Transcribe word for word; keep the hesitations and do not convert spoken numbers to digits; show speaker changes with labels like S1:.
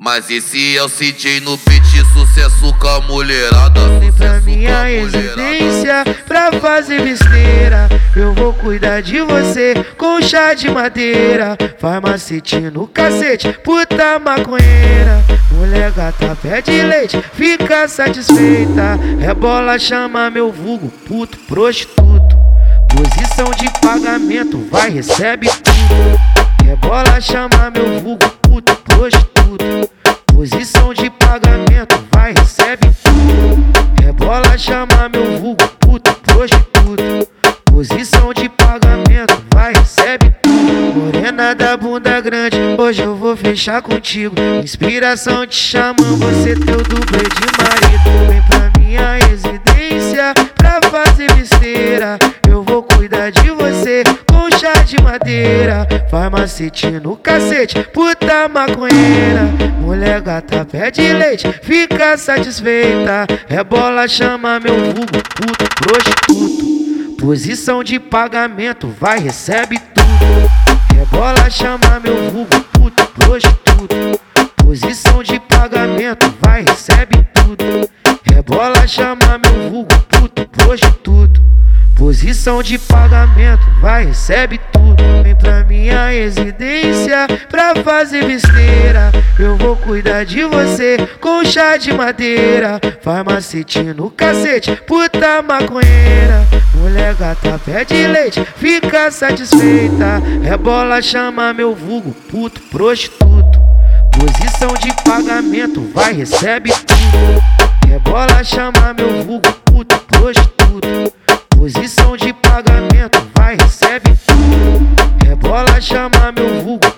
S1: Mas esse é o C J no beat, sucesso com a mulherada.
S2: Vem pra minha residência pra fazer besteira. Eu vou cuidar de você com chá de madeira. Faz macete no cacete, puta maconheira. Mulher gata pede leite, fica satisfeita. Rebola, chama meu vulgo, puto prostituto. Posição de pagamento, vai, recebe tudo. Rebola, chama meu vulgo, puto prostituto. Posição de pagamento, vai, recebe tudo. Rebola, chama meu vulgo, puto prostituto. Posição de pagamento, vai, recebe tudo. Morena da bunda grande, hoje eu vou fechar contigo. Inspiração te chamando, você teu dublê de marido. Vem pra minha residência pra fazer besteira. Eu vou cuidar de você com chá de madeira. Faz macete no cacete, puta maconheira. Mulher gata pede leite, fica satisfeita. Rebola, chama meu vulgo, puto prostituto. Posição de pagamento, vai, recebe tudo. Rebola, chama meu vulgo, puto prostituto. Posição de pagamento, vai, recebe tudo. Rebola, chama meu vulgo, puto prostituto. Posição de pagamento, vai, recebe tudo. Vem pra minha residência pra fazer besteira. Eu vou cuidar de você com chá de madeira. Faz macete no cacete, puta maconheira. Mulher gata pede leite, fica satisfeita. Rebola, chama meu vulgo, puto prostituto. Posição de pagamento, vai, recebe tudo. Rebola, chama meu vulgo, puto prostituto. Posição de pagamento, vai, recebe tudo. Rebola, chama meu vulgo,